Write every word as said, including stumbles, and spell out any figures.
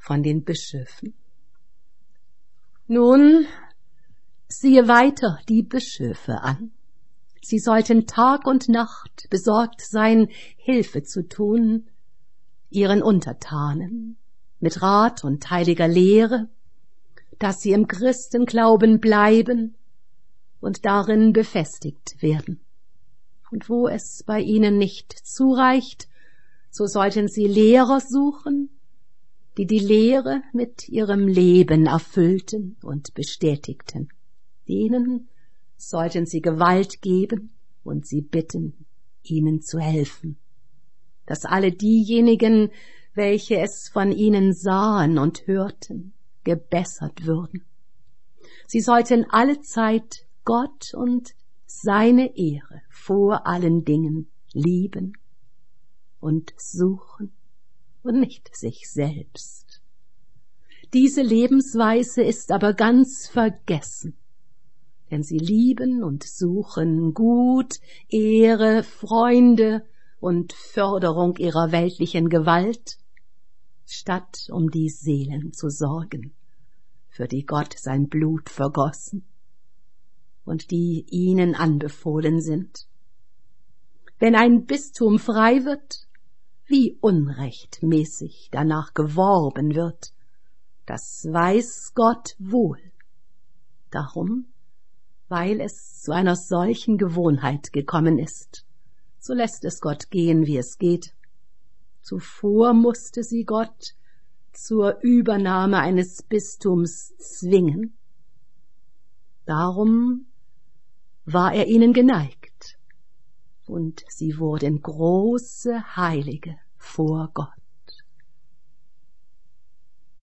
von den Bischöfen. Nun siehe weiter die Bischöfe an. Sie sollten Tag und Nacht besorgt sein, Hilfe zu tun, ihren Untertanen, mit Rat und heiliger Lehre, dass sie im Christenglauben bleiben und darin befestigt werden. Und wo es bei ihnen nicht zureicht, so sollten sie Lehrer suchen, die die Lehre mit ihrem Leben erfüllten und bestätigten. Denen sollten sie Gewalt geben und sie bitten, ihnen zu helfen, dass alle diejenigen, welche es von ihnen sahen und hörten, gebessert würden. Sie sollten allezeit Gott und seine Ehre vor allen Dingen lieben und suchen und nicht sich selbst. Diese Lebensweise ist aber ganz vergessen, denn sie lieben und suchen Gut, Ehre, Freunde und Förderung ihrer weltlichen Gewalt, statt um die Seelen zu sorgen, für die Gott sein Blut vergossen und die ihnen anbefohlen sind. Wenn ein Bistum frei wird, wie unrechtmäßig danach geworben wird, das weiß Gott wohl. Darum, weil es zu einer solchen Gewohnheit gekommen ist, so lässt es Gott gehen, wie es geht. Zuvor musste sie Gott zur Übernahme eines Bistums zwingen. Darum war er ihnen geneigt, und sie wurden große Heilige vor Gott.